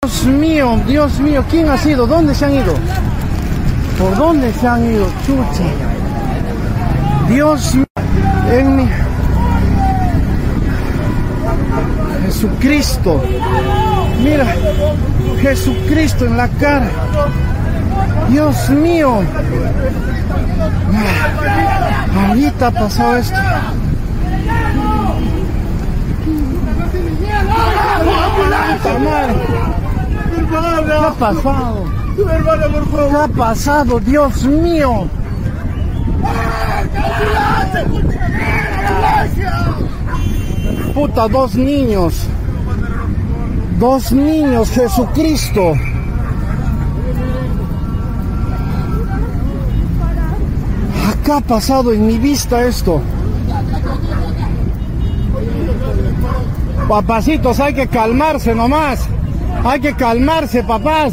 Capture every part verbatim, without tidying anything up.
Dios mío, Dios mío, ¿quién ha sido? ¿Dónde se han ido? ¿Por dónde se han ido? Chucha. Dios mío, en mi... Jesucristo. Mira, Jesucristo en la cara. Dios mío. Ahorita ha pasado esto. ¿Qué ha pasado? ¿Qué ha pasado? Dios mío. Puta, dos niños. Dos niños, Jesucristo. Acá ha pasado en mi vista esto. Papacitos, hay que calmarse nomás. Hay que calmarse, papás.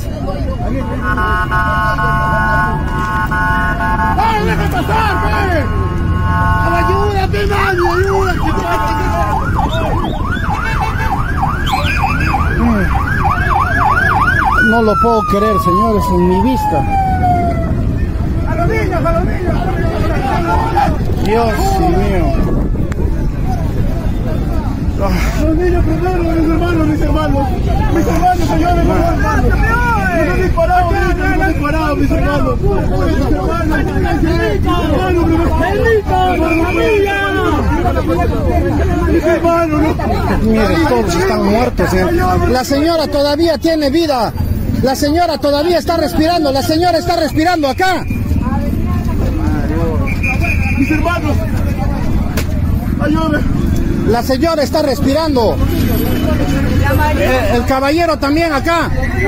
¡Ay, deja pasar, pues! ¡Ayúdate, nadie! ¡Ayúdate! No lo puedo creer, señores, en mi vista. ¡A los niños, a los niños! Dios mío. Los niños primero, mis hermanos, mis hermanos. Mis hermanos, señores, mis hermanos. Nos han disparado, nos han disparado, mis hermanos. Mis hermanos, mis hermanos, Miren, todos están muertos. ¿eh? La señora todavía tiene vida. La señora todavía está respirando. La señora está respirando acá. mis hermanos. Ayúdenme. La señora está respirando. El, el caballero también acá.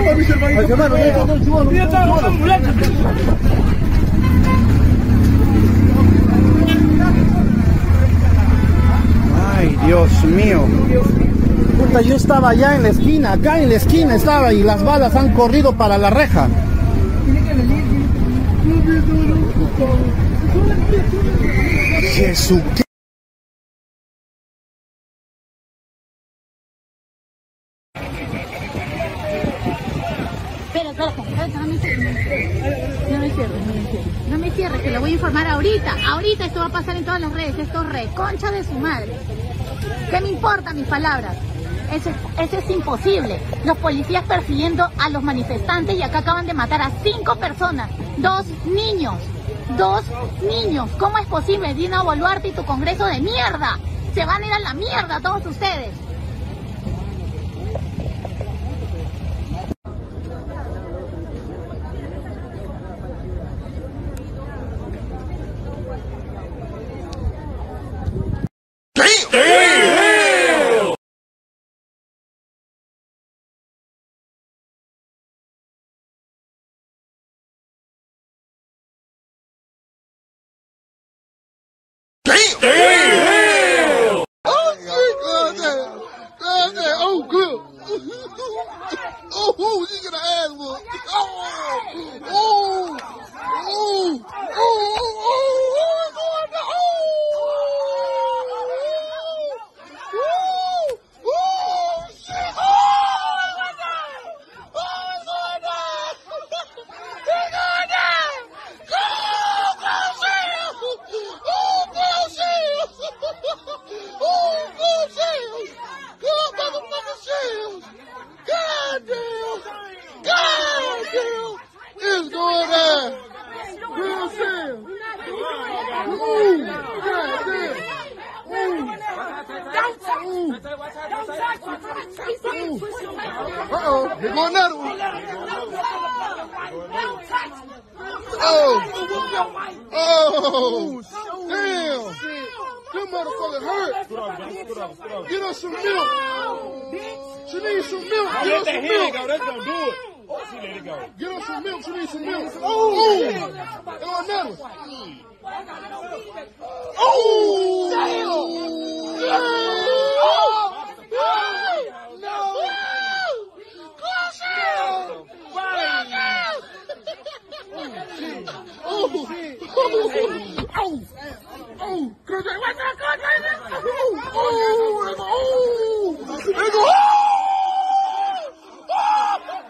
Ay, Dios mío. Puta, yo estaba allá en la esquina, acá en la esquina estaba y las balas han corrido para la reja. Jesucristo. Espera, espera, espera, no me cierres, no me cierres, no me cierres, no me cierres, que lo voy a informar ahorita, ahorita esto va a pasar en todas las redes, esto es reconcha de su madre. ¿Qué me importan mis palabras? Eso, eso es imposible. Los policías persiguiendo a los manifestantes y acá acaban de matar a cinco personas, dos niños, dos niños. ¿Cómo es posible? Dina Boluarte y tu congreso de mierda. Se van a ir a la mierda todos ustedes. Oh, you get an ass whoop. Oh, oh, oh, oh, oh, uh-oh, here go another one. Oh, oh, damn. Them motherfuckers hurt. Get her some milk. She needs some milk. Get her some milk. That's gonna do it. She let it go. Get her some milk. She needs some milk. Oh, and another one. Oh, damn. Damn. No. Oh, oh, oh, oh, girl, what's that gun? Oh, oh, oh, oh,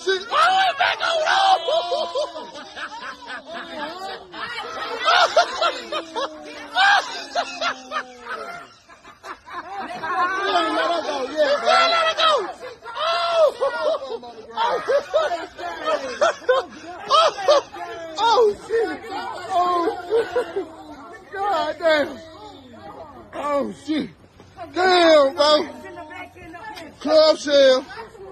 shit. Oh, it's back on. Oh, shit. Oh, God damn. Oh, shit. Damn, bro. Club sale.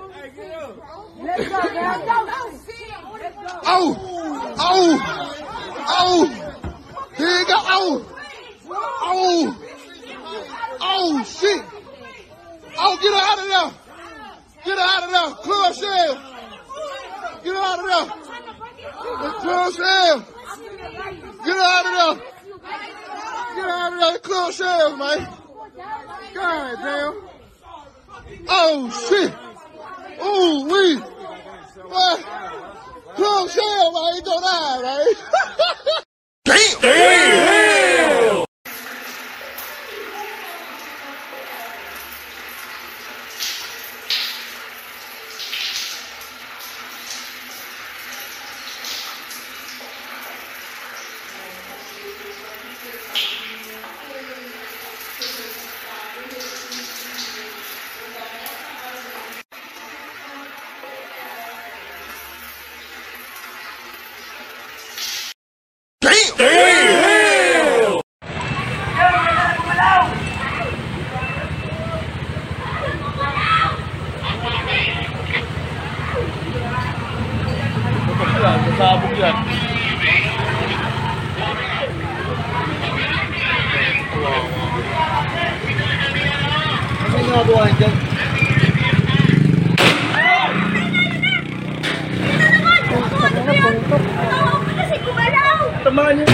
Oh, oh, oh. Here you go. Oh, oh, oh, shit. Oh, get her out of there. Get her out of there. Club sale. Get her out of there. The club sale. Get her out of there. Get her out of there. The club sale, man. God damn. Oh, shit. Ooh, wee. What? Club sale, man. He don't die, right? Damn. Damn. Sabog yan. Ano yung nagawa dyan? Tamaan niyo.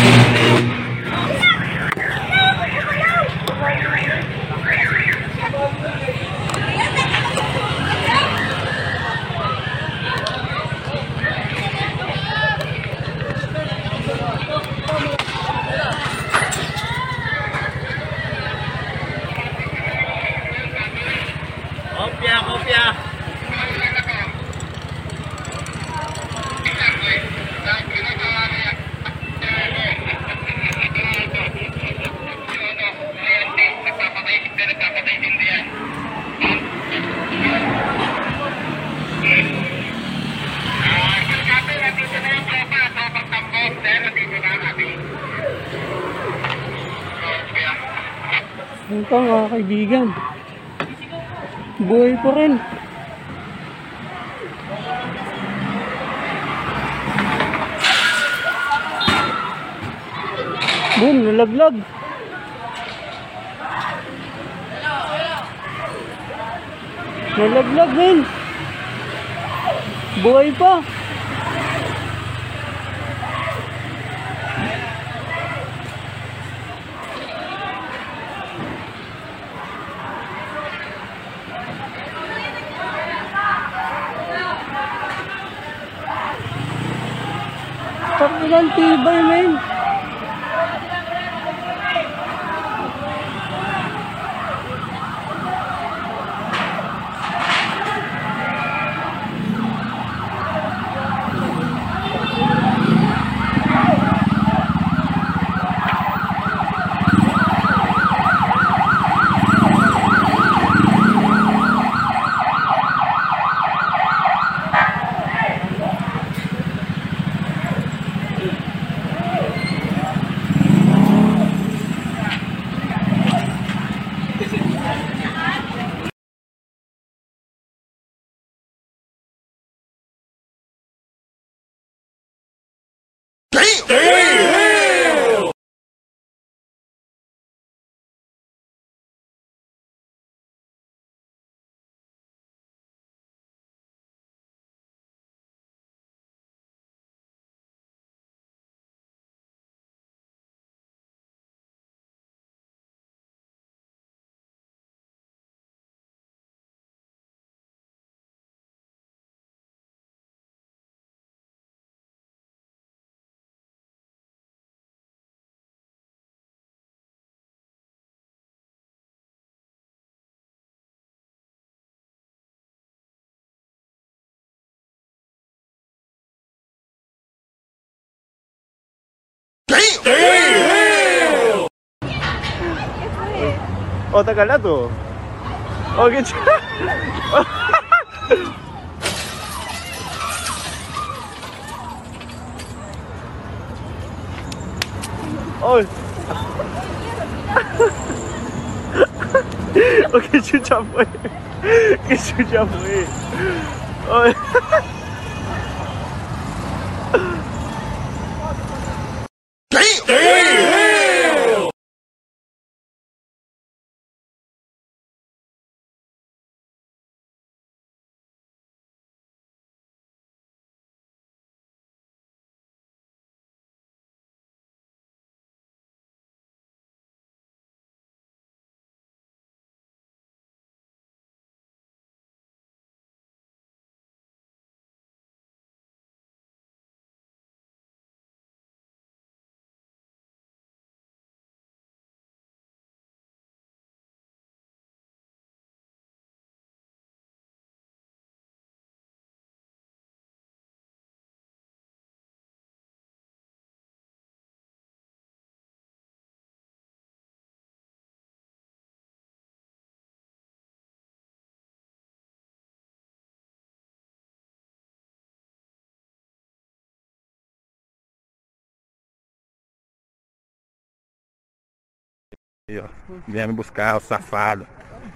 Kopya, kopya. Ito mga kaibigan, buhay pa rin. Boom, nalaglag. Nalaglag din. Buhay pa. Takilan tibay, men. Oh, está calato. Oh, qué ch... Oh. Oh, qué chucha fue. Qué chucha fue. Oh. Vem me buscar, o safado.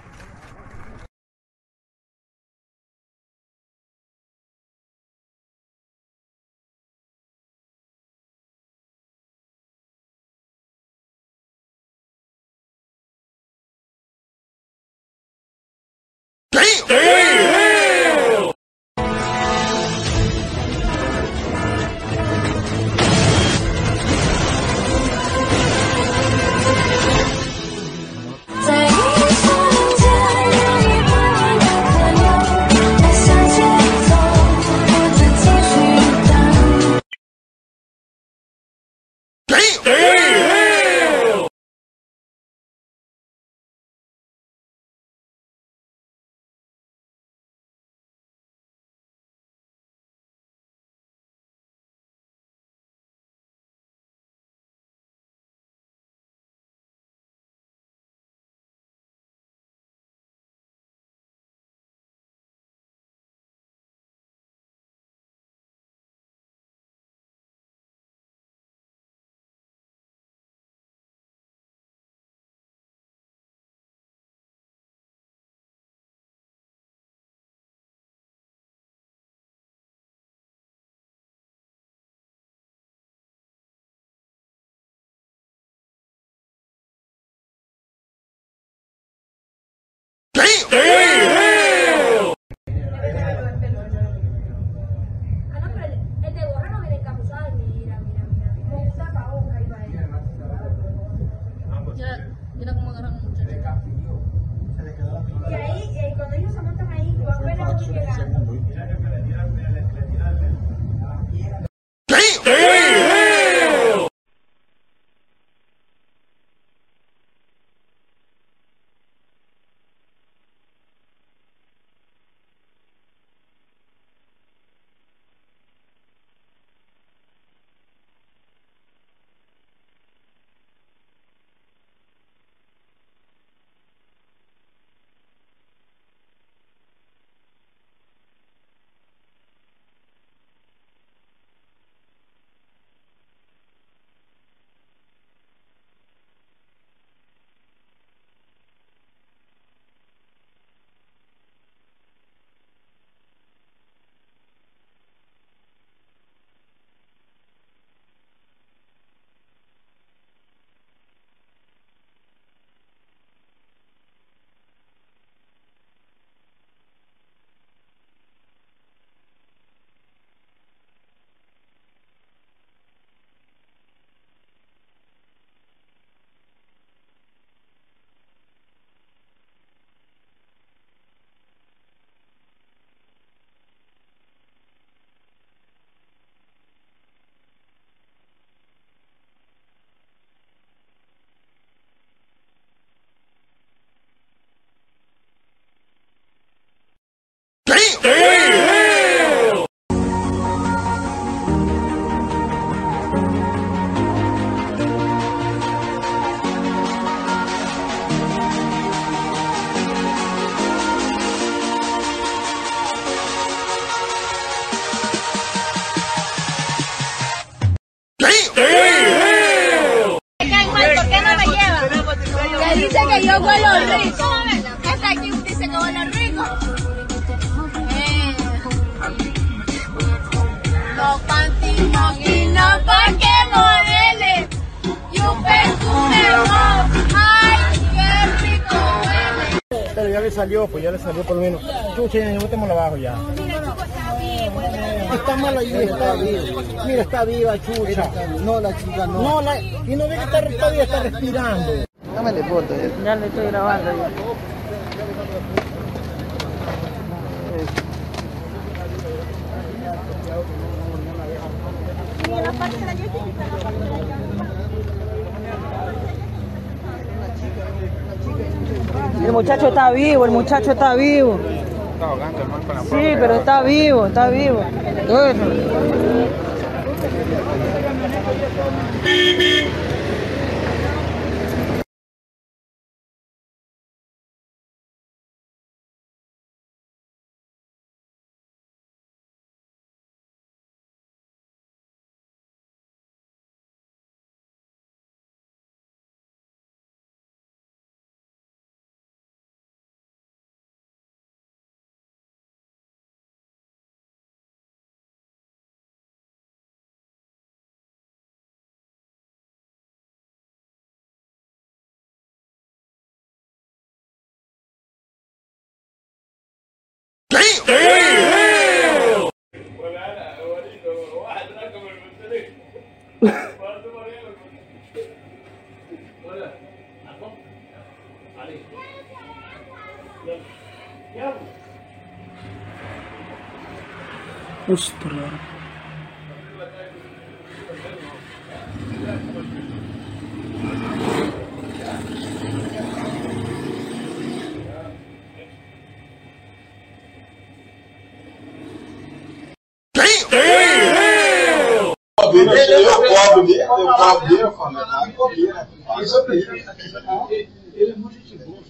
Damn! Damn! Mira cómo agarran a muchacho. Y ahí, eh, cuando ellos se montan ahí, tú vas a ver la otra llegando. que dice que yo huelo rico. Esta aquí dice que huelo rico. Eh. Los pantimos y no pa' que modele. Y un perfume rojo. Ay, qué rico huele. Pero ya le salió, pues ya le salió por lo menos. Chucha, ya botémoslo abajo ya. Está mal ahí, está viva. Mira, está viva, chucha. No, la chica no. No, la, y no ve que está, todavía está respirando. Dámele foto. Eh. Ya le estoy grabando ya. El muchacho está vivo, el muchacho está vivo. Está ahogando, hermano, con la Sí, pero está vivo, está vivo. Bueno. Ostras. Ele é muito gente boa.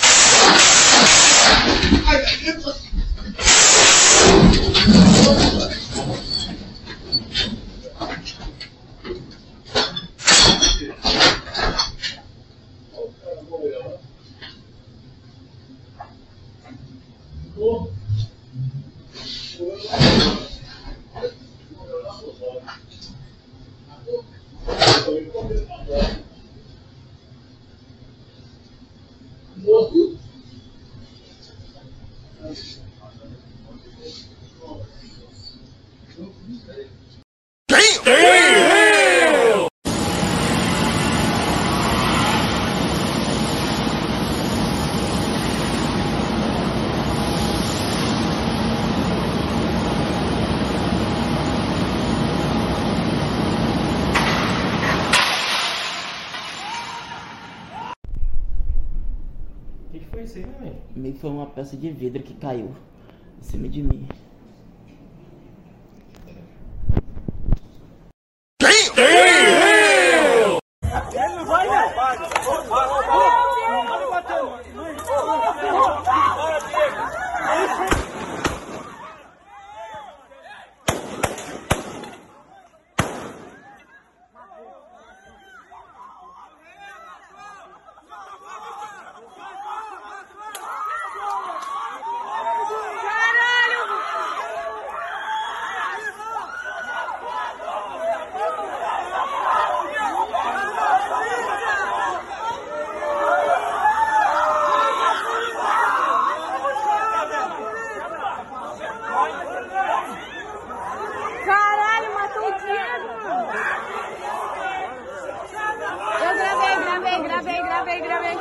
O que foi isso aí, né? Meio que foi uma peça de vidro que caiu em cima de mim. Ele não vai, não! Vai, Caralho, matou o Diego, mano. Eu gravei, gravei, gravei, gravei, gravei.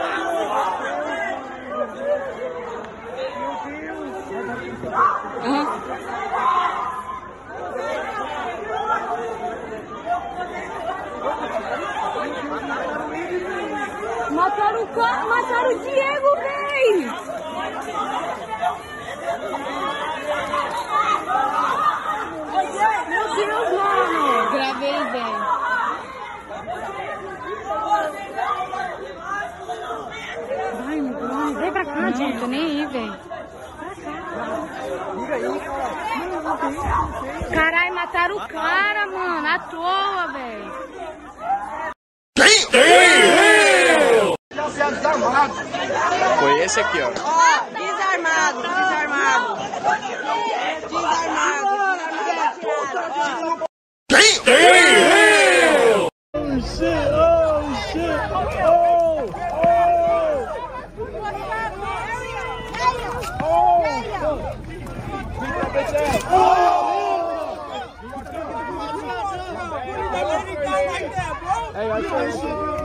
Uhum. Mataram o cara, mataram o Diego, véi! Meu Deus, mano! Gravei, velho. Ai, mano, vem pra cá, gente, tô nem aí, velho. Caralho, mataram o cara, mano, à toa, velho. esse aqui, ó. Ó, desarmado, desarmado. Desarmado, desarmado. Damn! Oh shit, oh shit, oh, oh! Oh, beat that bitch ass. Oh! Hey, I tell you shit.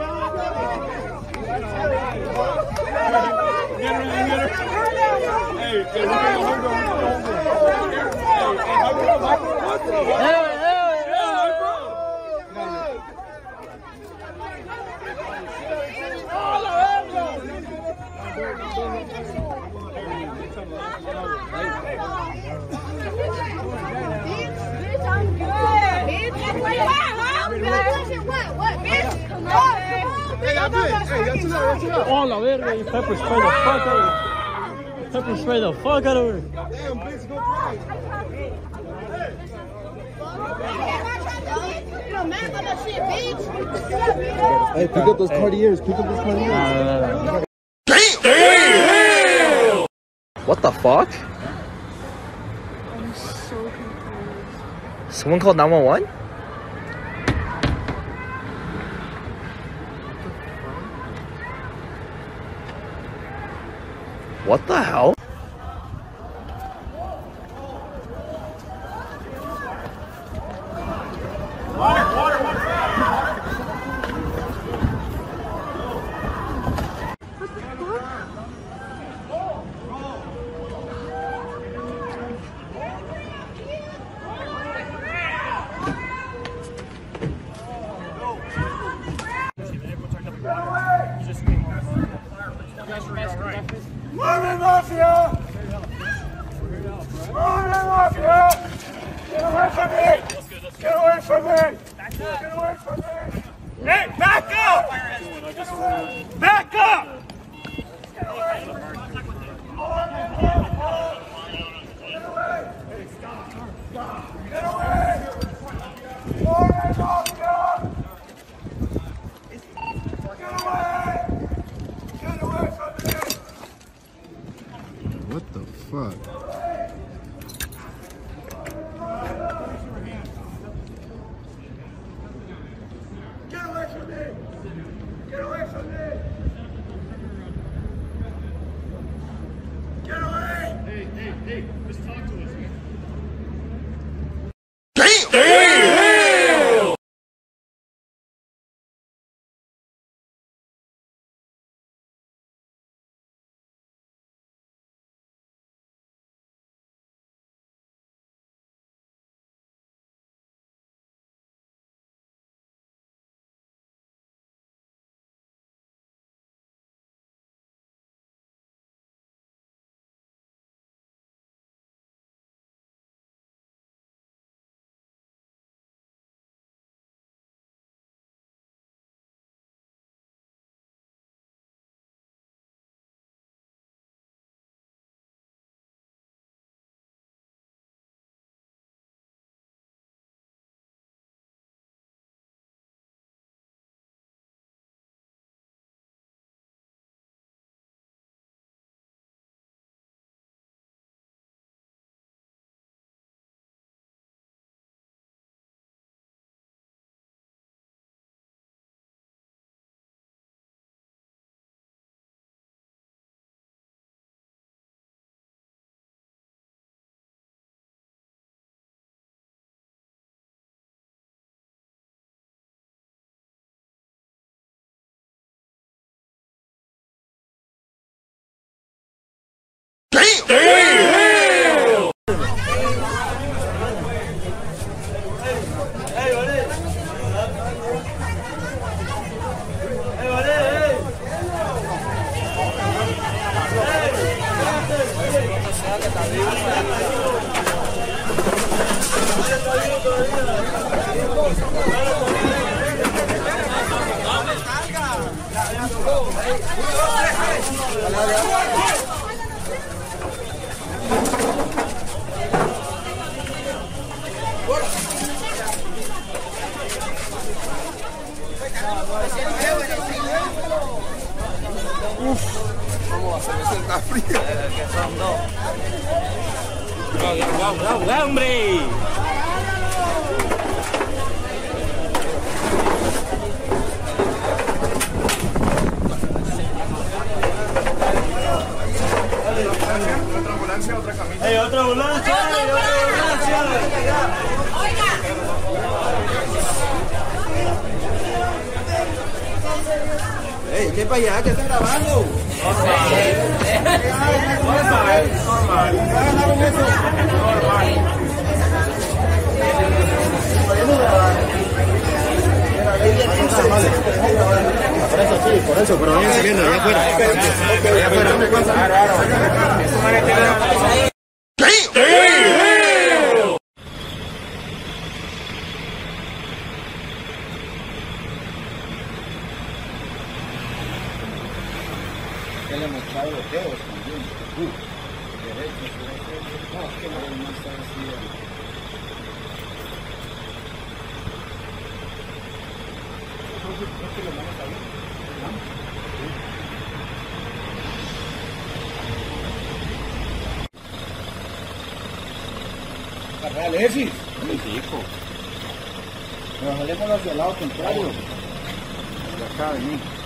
Get her, get her. Hey, hey, we got hold on, hold on, hold on. Hey, hey, hug her up, hug her up, hug her up. Hey, hey, hey, bro. Oh, la verga, you pepper spray the fuck out of her. Pepper spray the fuck out of her. Damn, bitch, go cry. Hey, pick up those Cartiers. Pick up those Cartiers. Damn! Damn! What the fuck? I'm so confused. Someone called nine one one? What the hell? Water, water, water. Morning, Mafia! Morning, Mafia! Get away from me! Get away from me! Get away from me! Hey, back up! Back up! Get away! Get away! Morning, Mafia! Get away! Get away from me! What the fuck? Get away from me! Get away from me! Get away! Hey, hey, hey, just talk to us. Damn! Damn! Damn! Damn! Hey, what is? Hey, what is? ¡Agua, hombre! ¡Ey, otra ambulancia! ¡Ey, otra ambulancia! ¡Ey, qué para allá! ¿Qué está grabando? Normal, normal. Normal. Por eso sí, por eso, pero vayan saliendo allá afuera. Allá afuera. Él le mostraba los dedos también. Uh, derecho, derecho. No, es que no, no está así. Alexis, muy rico. Pero salimos hacia el lado contrario. De acá, vení.